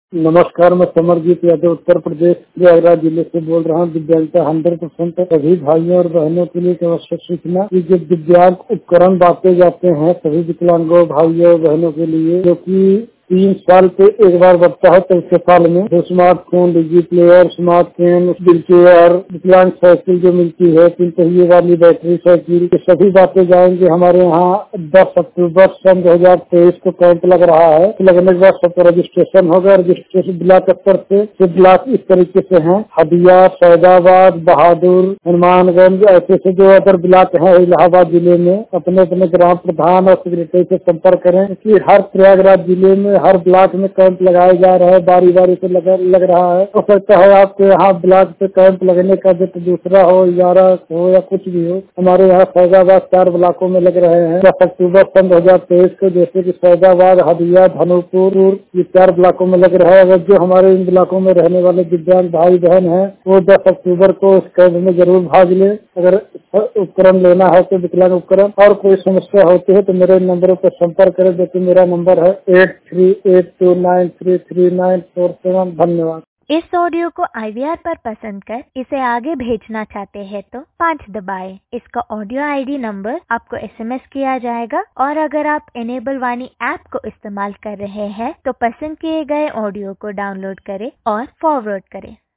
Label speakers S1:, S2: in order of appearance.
S1: नमस्कार, मैं समरजीत यादव उत्तर प्रदेश प्रयागराज जिले से बोल रहा हूँ। दिव्यांगता 100% सभी भाइयों और बहनों के लिए एक आवश्यक सूचना कि जो दिव्यांग उपकरण बांटे जाते हैं सभी विकलांगों भाइयों बहनों के लिए, जो कि 3 साल पे एक बार बढ़ता है। 3 साल में जो smartphone, digi player, smart pen, wheel chair, विकलांग साइकिल जो मिलती है 3 पहिए वाली बैटरी साइकिल, ये सभी बातें जाएंगे। हमारे यहाँ 10 अक्टूबर सन 2023 को कैंप लग रहा है। लगने के बाद सबका रजिस्ट्रेशन होगा। रजिस्ट्रेशन ब्लॉक स्तर से ब्लॉक इस तरीके से हैं: हदिया, फैजाबाद, बहादुर, हनुमानगंज, ऐसे जो अदर ब्लॉक है इलाहाबाद जिले में अपने अपने ग्राम प्रधान और सेक्रेटरी से संपर्क करें कि हर प्रयागराज जिले में हर ब्लॉक में कैंप लगाया जा रहा है। बारी बारी से लग रहा है। हो सकता है आपके यहाँ ब्लॉक पे कैंप लगने का डेट दूसरा हो, 11 हो या कुछ भी हो। हमारे यहाँ फैजाबाद 4 ब्लॉकों में लग रहे हैं। 10 अक्टूबर सन 2023 को जैसे कि फैजाबाद, हदिया, धनुपुर, ये 4 ब्लॉकों में लग रहा है। अगर जो हमारे इन ब्लॉकों में रहने वाले दिव्यांग भाई बहन हैं वो 10 अक्टूबर को इस कैंप में जरूर भाग लें। अगर उपकरण लेना है तो विकलांग उपकरण और कोई समस्या होती है तो मेरे नंबरों पर संपर्क करें। जो कि मेरा नंबर है 8382933947। धन्यवाद।
S2: इस ऑडियो को IVR पर पसंद कर इसे आगे भेजना चाहते हैं तो 5 दबाएं। इसका ऑडियो ID नंबर आपको SMS किया जाएगा। और अगर आप इनेबल वाणी ऐप को इस्तेमाल कर रहे हैं तो पसंद किए गए ऑडियो को डाउनलोड करें और फॉरवर्ड करें।